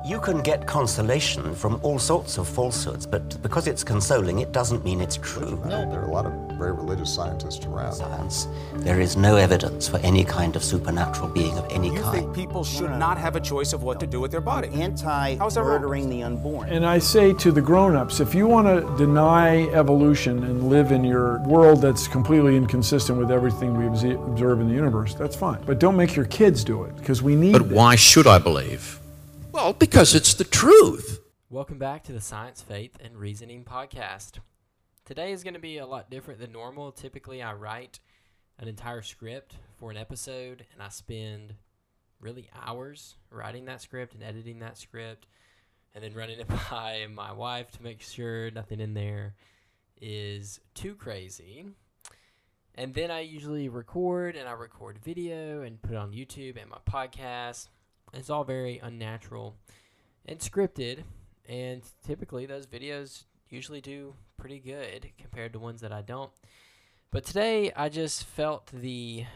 You can get consolation from all sorts of falsehoods, but because it's consoling, it doesn't mean it's true. No, there are a lot of very religious scientists around. Science, there is no evidence for any kind of supernatural being of any You kind. think people should not have a choice of what to do with their body? Anti-murdering the unborn. And I say to the grown-ups, if you want to deny evolution and live in your world that's completely inconsistent with everything we observe in the universe, that's fine. But don't make your kids do it, because we need But why should I believe? Well, because it's the truth. Welcome back to the Science, Faith, and Reasoning podcast. Today is going to be a lot different than normal. Typically, I write an entire script for an episode, and I spend really hours writing that script and editing that script, and then running it by my wife to make sure nothing in there is too crazy. And then I usually record, and I record video and put it on YouTube and my podcast. It's all very unnatural and scripted, and typically those videos usually do pretty good compared to ones that I don't. But today I just felt the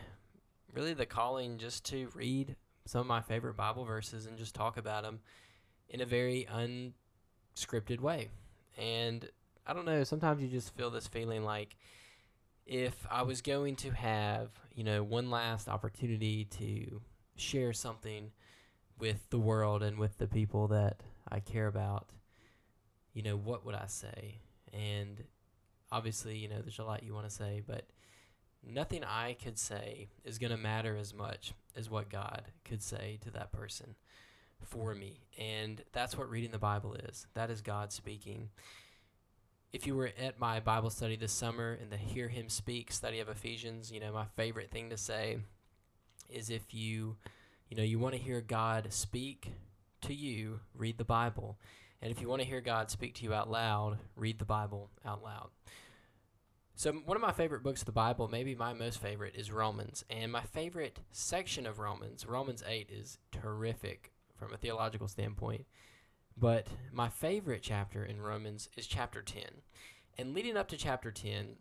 calling just to read some of my favorite Bible verses and just talk about them in a very unscripted way. And I don't know, sometimes you just feel this feeling like if I was going to have, one last opportunity to share something with the world and with the people that I care about, what would I say? And obviously, there's a lot you want to say, but nothing I could say is going to matter as much as what God could say to that person for me. And that's what reading the Bible is. That is God speaking. If you were at my Bible study this summer in the Hear Him Speak study of Ephesians, my favorite thing to say is if you want to hear God speak to you, read the Bible. And if you want to hear God speak to you out loud, read the Bible out loud. So one of my favorite books of the Bible, maybe my most favorite, is Romans. And my favorite section of Romans 8, is terrific from a theological standpoint. But my favorite chapter in Romans is chapter 10. And leading up to chapter 10,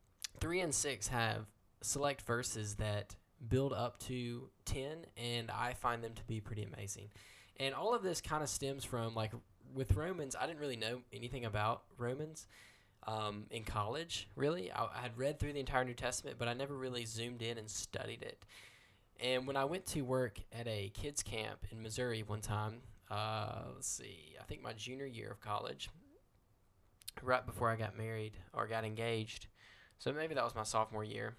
3 and 6 have select verses that build up to 10, and I find them to be pretty amazing. And all of this kind of stems from, with Romans, I didn't really know anything about Romans in college, really. I had read through the entire New Testament, but I never really zoomed in and studied it. And when I went to work at a kids camp in Missouri one time, I think my junior year of college, right before I got married or got engaged, so maybe that was my sophomore year,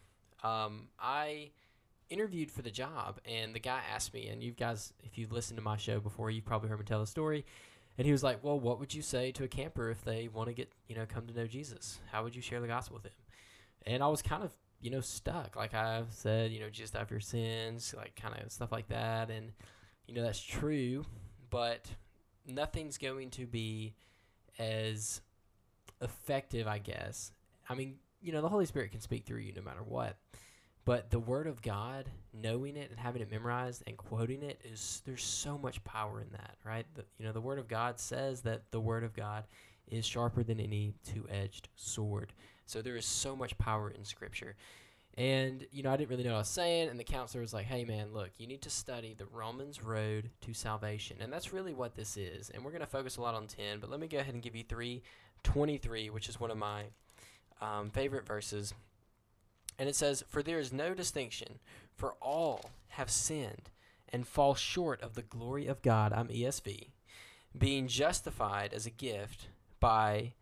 I interviewed for the job, and the guy asked me, and you guys, if you've listened to my show before, you've probably heard me tell the story, and he was like, well, what would you say to a camper if they want to get, come to know Jesus? How would you share the gospel with them? And I was kind of, stuck. Like I said, Jesus died for your sins, kind of stuff like that, and, that's true, but nothing's going to be as effective, I guess. I mean, the Holy Spirit can speak through you no matter what. But the Word of God, knowing it and having it memorized and quoting it, there's so much power in that, right? The Word of God says that the Word of God is sharper than any two-edged sword. So there is so much power in Scripture. And, I didn't really know what I was saying, and the counselor was like, hey, man, look, you need to study the Romans road to salvation. And that's really what this is. And we're going to focus a lot on 10, but let me go ahead and give you 3:23, which is one of my favorite verses. And it says, for there is no distinction, for all have sinned and fall short of the glory of God, I'm ESV, being justified as a gift by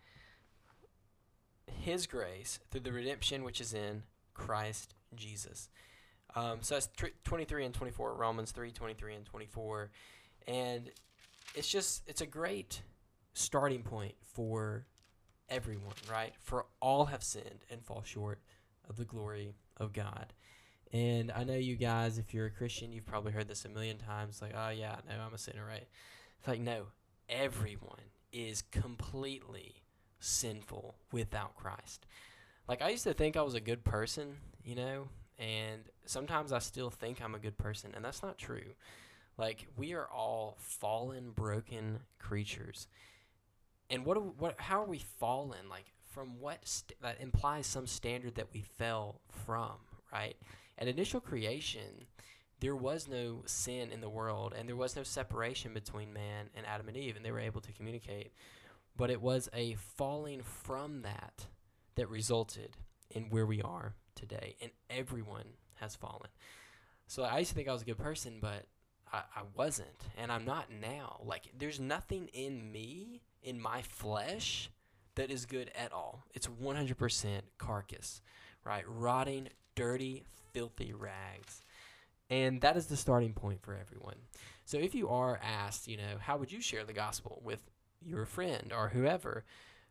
His grace through the redemption which is in Christ Jesus. So that's 23 and 24, Romans 3, 23 and 24. And it's a great starting point for everyone, right? For all have sinned and fall short of the glory of God. And I know you guys, if you're a Christian, you've probably heard this a million times, like, oh yeah, no, I'm a sinner, right? It's like, no, everyone is completely sinful without Christ. Like, I used to think I was a good person, and sometimes I still think I'm a good person, and that's not true. Like, we are all fallen, broken creatures. And how are we fallen? Like, from what that implies some standard that we fell from, right? At initial creation, there was no sin in the world, and there was no separation between man and Adam and Eve, and they were able to communicate. But it was a falling from that resulted in where we are today, and everyone has fallen. So I used to think I was a good person, but I wasn't, and I'm not now. Like, there's nothing in me, in my flesh, that is good at all. It's 100% carcass, right? Rotting, dirty, filthy rags. And that is the starting point for everyone. So if you are asked, how would you share the gospel with your friend or whoever,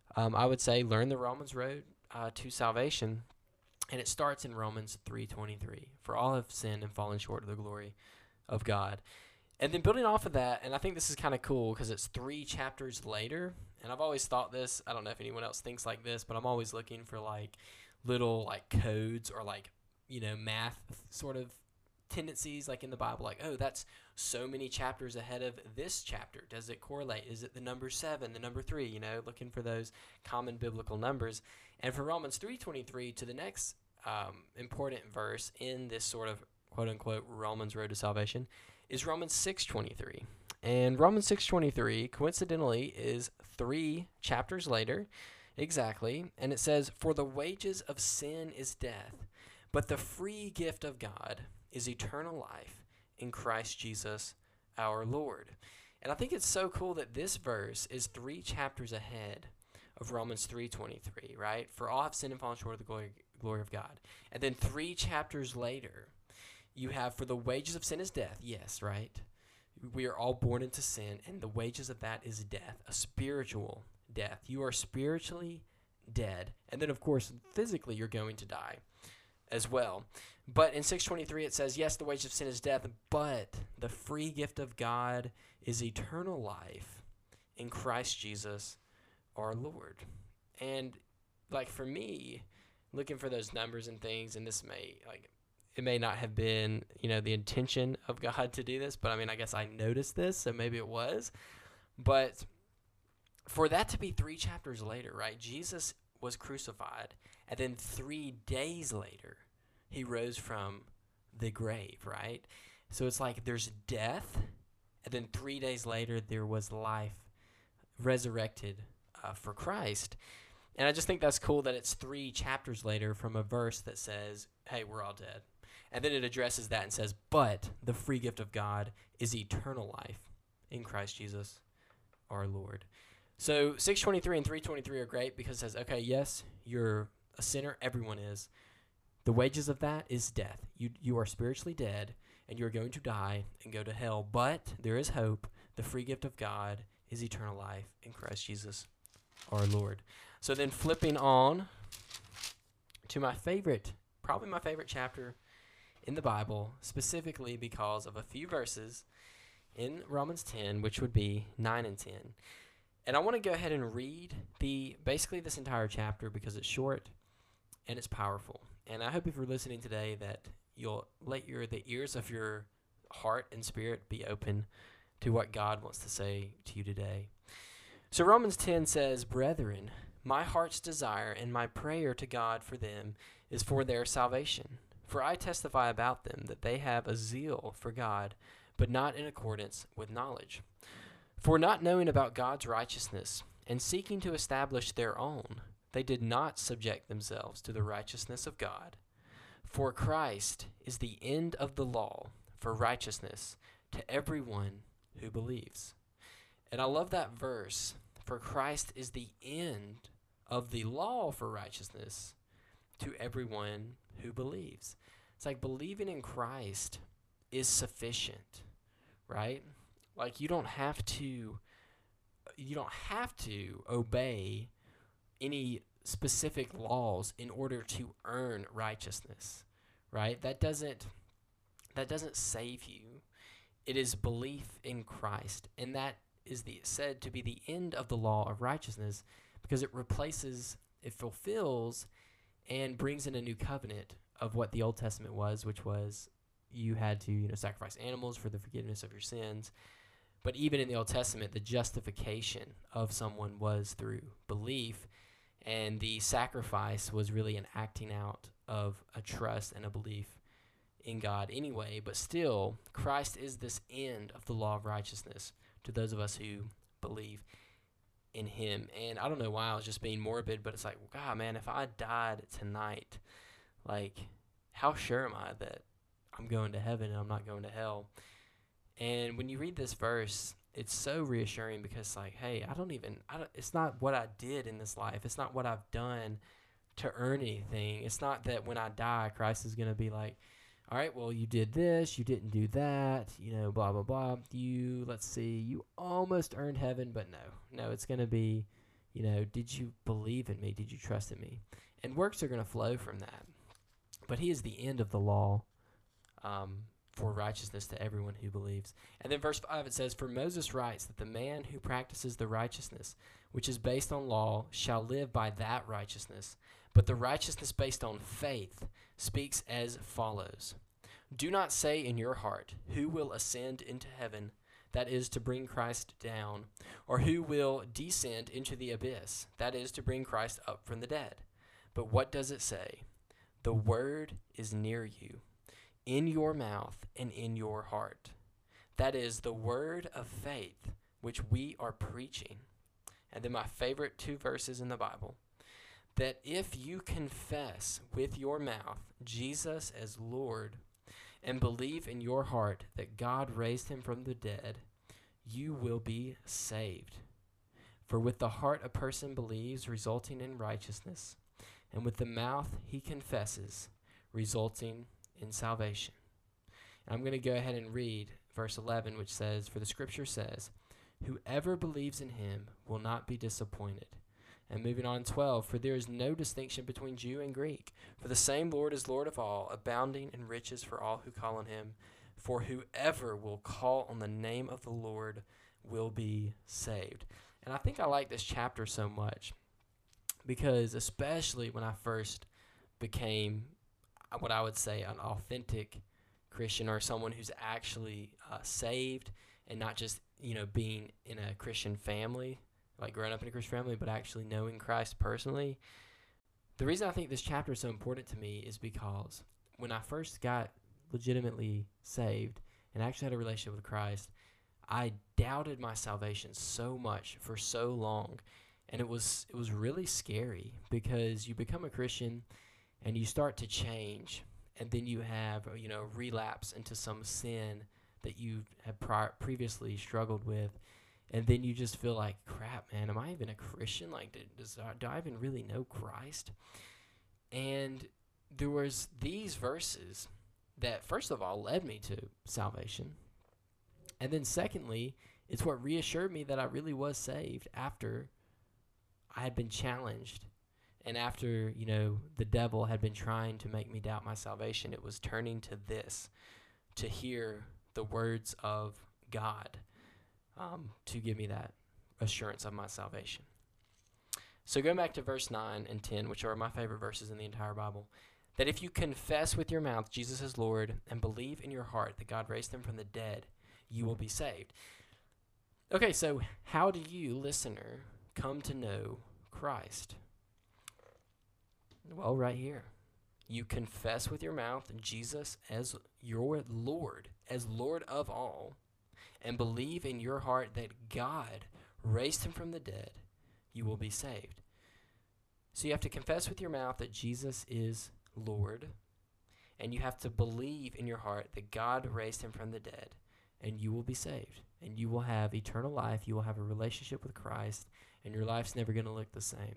I would say learn the Romans road to salvation. And it starts in Romans 3:23. For all have sinned and fallen short of the glory of God. And then building off of that, and I think this is kind of cool because it's 3 chapters later. And I've always thought this, I don't know if anyone else thinks like this, but I'm always looking for little codes or math sort of tendencies in the Bible, oh, that's so many chapters ahead of this chapter. Does it correlate? Is it the number 7, the number 3, looking for those common biblical numbers. And for Romans 3:23 to the next important verse in this sort of quote-unquote Romans road to salvation is Romans 6:23. And Romans 6:23, coincidentally, is 3 chapters later, exactly, and it says, for the wages of sin is death, but the free gift of God is eternal life in Christ Jesus our Lord. And I think it's so cool that this verse is 3 chapters ahead of Romans 3:23, right? For all have sinned and fallen short of the glory of God. And then 3 chapters later, you have for the wages of sin is death. Yes, right? We are all born into sin, and the wages of that is death, a spiritual death. You are spiritually dead. And then, of course, physically you're going to die as well. But in 6:23 it says, yes, the wages of sin is death, but the free gift of God is eternal life in Christ Jesus our Lord. And for me, looking for those numbers and things, and this may it may not have been the intention of God to do this, but I guess I noticed this, so maybe it was. But for that to be 3 chapters later, right? Jesus was crucified, and then 3 days later he rose from the grave, right? So it's there's death, and then 3 days later there was life resurrected for Christ. And I just think that's cool that it's 3 chapters later from a verse that says, hey, we're all dead. And then it addresses that and says, but the free gift of God is eternal life in Christ Jesus our Lord. So 6:23 and 3:23 are great because it says, okay, yes, you're a sinner. Everyone is. The wages of that is death. You are spiritually dead, and you're going to die and go to hell. But there is hope. The free gift of God is eternal life in Christ Jesus our Lord. So then flipping on to probably my favorite chapter in the Bible, specifically because of a few verses in Romans 10, which would be 9 and 10. And I want to go ahead and read basically this entire chapter because it's short and it's powerful. And I hope if you're listening today that you'll let the ears of your heart and spirit be open to what God wants to say to you today. So Romans 10 says, brethren, my heart's desire and my prayer to God for them is for their salvation. For I testify about them that they have a zeal for God, but not in accordance with knowledge. For not knowing about God's righteousness and seeking to establish their own, they did not subject themselves to the righteousness of God. For Christ is the end of the law for righteousness to everyone who believes. And I love that verse. For Christ is the end of the law for righteousness to everyone who believes. It's believing in Christ is sufficient, right? You don't have to obey any specific laws in order to earn righteousness, right? That doesn't save you. It is belief in Christ, and that is said to be the end of the law of righteousness because it fulfills and brings in a new covenant of what the Old Testament was, which was you had to sacrifice animals for the forgiveness of your sins. But even in the Old Testament, the justification of someone was through belief, and the sacrifice was really an acting out of a trust and a belief in God anyway, but still, Christ is this end of the law of righteousness to those of us who believe in him. And I don't know why I was just being morbid, but it's like, God, man, if I died tonight, like, how sure am I that I'm going to heaven and I'm not going to hell? And when you read this verse, it's so reassuring because, like, hey, it's not what I did in this life. It's not what I've done to earn anything. It's not that when I die, Christ is going to be like, all right, well, you did this, you didn't do that, blah, blah, blah. You almost earned heaven, but no, it's going to be, did you believe in me? Did you trust in me? And works are going to flow from that. But he is the end of the law for righteousness to everyone who believes. And then verse 5, it says, for Moses writes that the man who practices the righteousness, which is based on law, shall live by that righteousness. But the righteousness based on faith speaks as follows. Do not say in your heart, who will ascend into heaven, that is to bring Christ down, or who will descend into the abyss, that is to bring Christ up from the dead. But what does it say? The word is near you, in your mouth and in your heart. That is the word of faith which we are preaching. And then my favorite 2 verses in the Bible, that if you confess with your mouth Jesus as Lord and believe in your heart that God raised him from the dead, you will be saved. For with the heart a person believes, resulting in righteousness, and with the mouth he confesses, resulting in salvation. And I'm going to go ahead and read verse 11, which says, for the scripture says, whoever believes in him will not be disappointed. And moving on 12, for there is no distinction between Jew and Greek, for the same Lord is Lord of all, abounding in riches for all who call on him. For whoever will call on the name of the Lord will be saved. And I think I like this chapter so much because especially when I first became what I would say an authentic Christian, or someone who's actually saved and not just, being in a Christian family, like growing up in a Christian family, but actually knowing Christ personally. The reason I think this chapter is so important to me is because when I first got legitimately saved and actually had a relationship with Christ, I doubted my salvation so much for so long. And it was really scary because you become a Christian and you start to change, and then you have, relapse into some sin that you have previously struggled with. And then you just feel like, crap, man, am I even a Christian? Like, do I even really know Christ? And there was these verses that, first of all, led me to salvation. And then secondly, it's what reassured me that I really was saved after I had been challenged. And after, the devil had been trying to make me doubt my salvation, it was turning to this, to hear the words of God, to give me that assurance of my salvation. So going back to verse 9 and 10, which are my favorite verses in the entire Bible, that if you confess with your mouth Jesus is Lord and believe in your heart that God raised him from the dead, you will be saved. Okay, so how do you, listener, come to know Christ? Well, right here. You confess with your mouth Jesus as your Lord, as Lord of all, and believe in your heart that God raised him from the dead, you will be saved. So you have to confess with your mouth that Jesus is Lord, and you have to believe in your heart that God raised him from the dead, and you will be saved. And you will have eternal life, you will have a relationship with Christ, and your life's never going to look the same.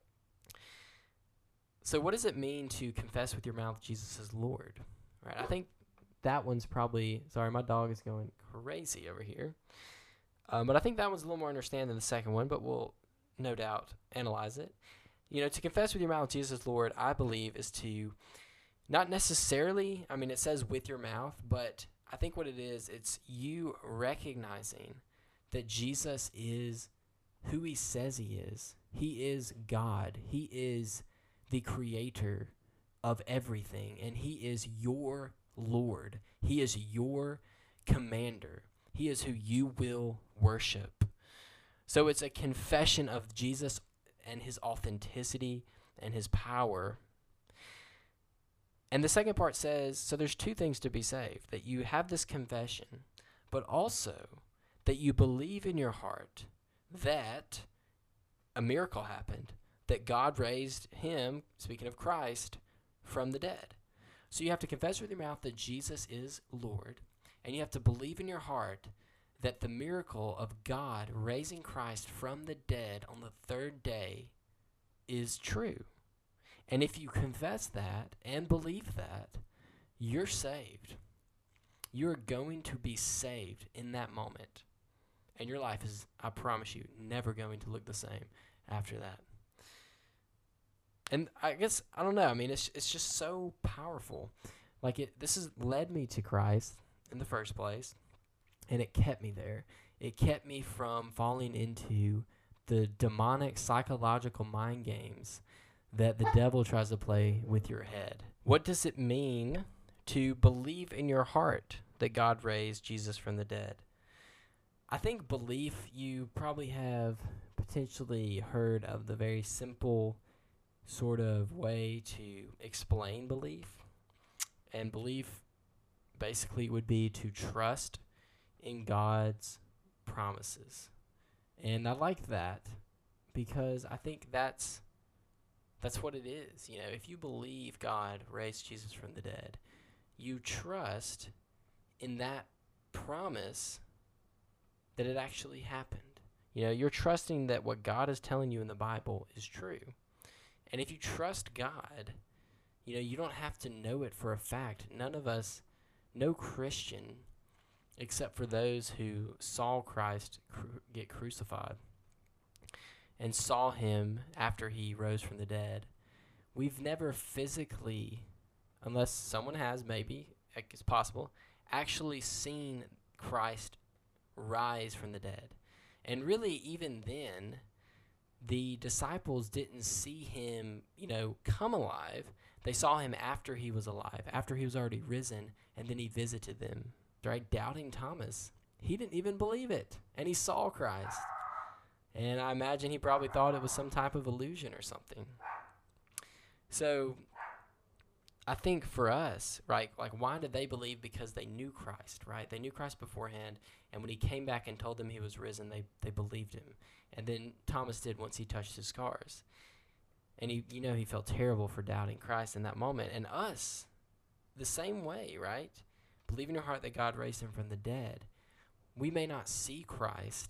So what does it mean to confess with your mouth Jesus is Lord? Right? I think that one's probably, sorry, my dog is going crazy over here. But I think that one's a little more understanding than the second one, but we'll no doubt analyze it. To confess with your mouth Jesus is Lord, I believe, is to not necessarily, it says with your mouth, but I think what it is, it's you recognizing that Jesus is who he says he is. He is God. He is the creator of everything, and he is your Lord. He is your commander. He is who you will worship. So it's a confession of Jesus and his authenticity and his power. And the second part says, so there's two things to be saved, that you have this confession, but also that you believe in your heart that a miracle happened, that God raised him, speaking of Christ, from the dead. So you have to confess with your mouth that Jesus is Lord, and you have to believe in your heart that the miracle of God raising Christ from the dead on the third day is true. And if you confess that and believe that, you're saved. You're going to be saved in that moment. And your life is, I promise you, never going to look the same after that. And I guess, I don't know, I mean, it's just so powerful. Like, this has led me to Christ in the first place, and it kept me there. It kept me from falling into the demonic psychological mind games that the devil tries to play with your head. What does it mean to believe in your heart that God raised Jesus from the dead? I think belief, you probably have potentially heard of the very simple sort of way to explain belief. And belief basically would be to trust in God's promises. And I like that because I think that's what it is. You know, if you believe God raised Jesus from the dead, you trust in that promise that it actually happened. You know, you're trusting that what God is telling you in the Bible is true. And if you trust God, you know, you don't have to know it for a fact. None of us, no Christian, except for those who saw Christ get crucified and saw him after he rose from the dead, we've never physically, unless someone has, maybe, it's possible, actually seen Christ rise from the dead. And really, even then, the disciples didn't see him, you know, come alive. They saw him after he was alive, after he was already risen, and then he visited them. Right? Doubting Thomas, he didn't even believe it, and he saw Christ. And I imagine he probably thought it was some type of illusion or something. So I think for us, right, like, why did they believe? Because they knew Christ, right? They knew Christ beforehand, and when he came back and told them he was risen, they believed him. And then Thomas did once he touched his scars. And he felt terrible for doubting Christ in that moment. And us, the same way, right? Believe in your heart that God raised him from the dead. We may not see Christ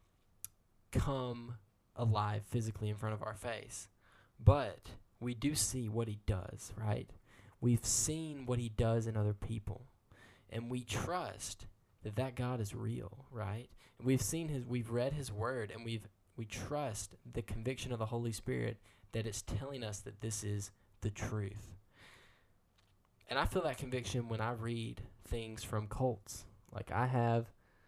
come alive physically in front of our face, but we do see what he does, right? We've seen what he does in other people, and we trust that God is real, right? We've read his word, and we trust the conviction of the Holy Spirit that it's telling us that this is the truth. And I feel that conviction when I read things from cults. Like I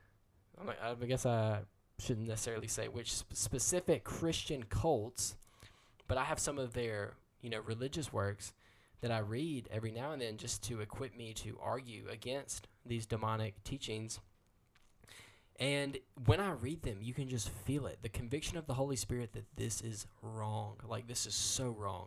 guess I shouldn't necessarily say which specific Christian cults, but I have some of their, religious works that I read every now and then just to equip me to argue against these demonic teachings. And when I read them, you can just feel it. The conviction of the Holy Spirit that this is wrong. Like, this is so wrong.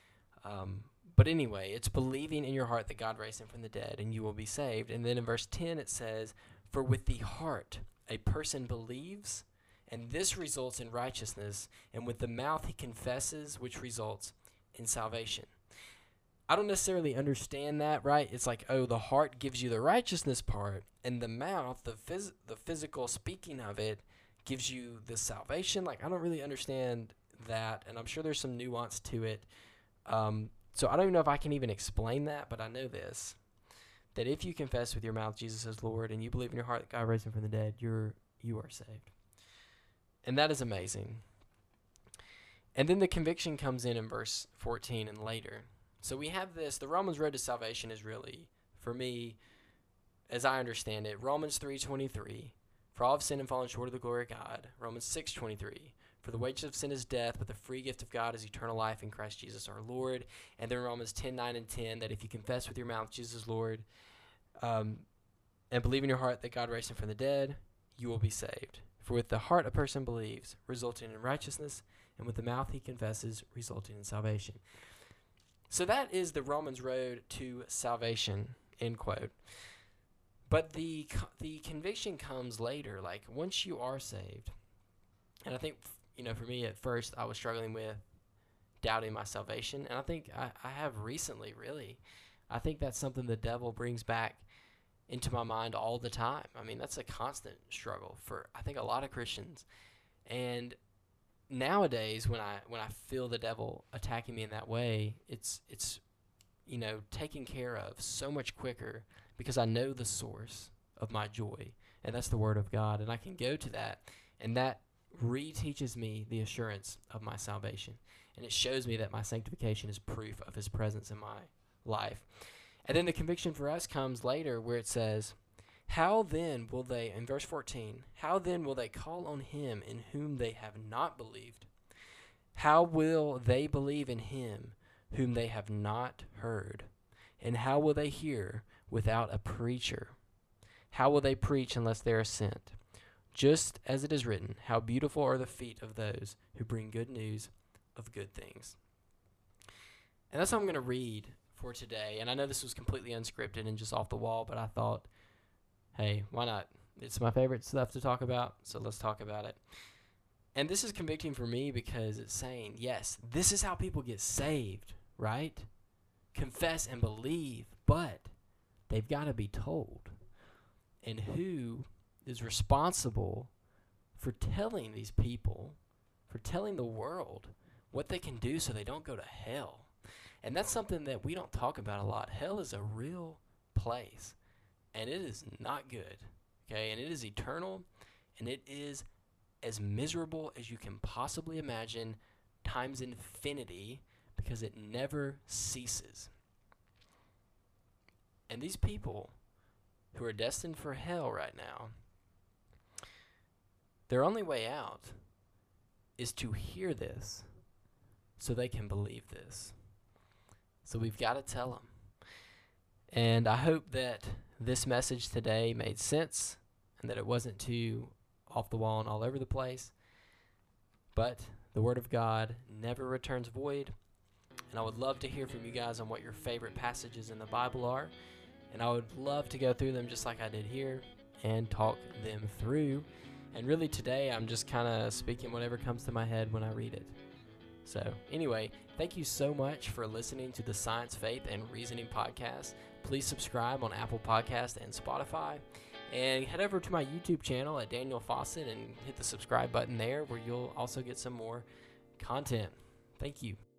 But anyway, it's believing in your heart that God raised him from the dead and you will be saved. And then in verse 10 it says, "For with the heart a person believes, and this results in righteousness, and with the mouth he confesses, which results in salvation." I don't necessarily understand that, right? It's like, oh, the heart gives you the righteousness part, and the mouth, the physical speaking of it, gives you the salvation. Like, I don't really understand that, and I'm sure there's some nuance to it. So I don't even know if I can even explain that, but I know this, that if you confess with your mouth Jesus is Lord and you believe in your heart that God raised him from the dead, you are saved. And that is amazing. And then the conviction comes in verse 14 and later. So we have this, the Romans road to salvation is really, for me, as I understand it, Romans 3:23, "For all have sinned and fallen short of the glory of God." Romans 6:23, "For the wages of sin is death, but the free gift of God is eternal life in Christ Jesus our Lord." And then Romans 10:9 and 10, that if you confess with your mouth Jesus is Lord, and believe in your heart that God raised him from the dead, you will be saved. For with the heart a person believes, resulting in righteousness, and with the mouth he confesses, resulting in salvation. So that is the Romans road to salvation, end quote. But the conviction comes later, like once you are saved. And I think, for me at first, I was struggling with doubting my salvation. And I think I have recently, really. I think that's something the devil brings back into my mind all the time. I mean, that's a constant struggle for, I think, a lot of Christians. And nowadays, when I feel the devil attacking me in that way, it's taken care of so much quicker because I know the source of my joy, and that's the Word of God, and I can go to that, and that reteaches me the assurance of my salvation, and it shows me that my sanctification is proof of His presence in my life. And then the conviction for us comes later, where it says, how then will they, in verse 14, how then will they call on Him in whom they have not believed? How will they believe in Him whom they have not heard? And how will they hear without a preacher? How will they preach unless they are sent? Just as it is written, how beautiful are the feet of those who bring good news of good things. And that's what I'm going to read for today. And I know this was completely unscripted and just off the wall, but I thought, hey, why not? It's my favorite stuff to talk about, so let's talk about it. And this is convicting for me because it's saying, yes, this is how people get saved, right? Confess and believe, but they've got to be told. And who is responsible for telling these people, for telling the world what they can do so they don't go to hell? And that's something that we don't talk about a lot. Hell is a real place. And it is not good, okay? And it is eternal, and it is as miserable as you can possibly imagine times infinity because it never ceases. And these people who are destined for hell right now, their only way out is to hear this so they can believe this. So we've got to tell them. And I hope that this message today made sense and that it wasn't too off the wall and all over the place. But the Word of God never returns void. And I would love to hear from you guys on what your favorite passages in the Bible are. And I would love to go through them just like I did here and talk them through. And really today I'm just kind of speaking whatever comes to my head when I read it. So anyway, thank you so much for listening to the Science, Faith, and Reasoning podcast. Please subscribe on Apple Podcasts and Spotify. And head over to my YouTube channel at Daniel Fawcett and hit the subscribe button there where you'll also get some more content. Thank you.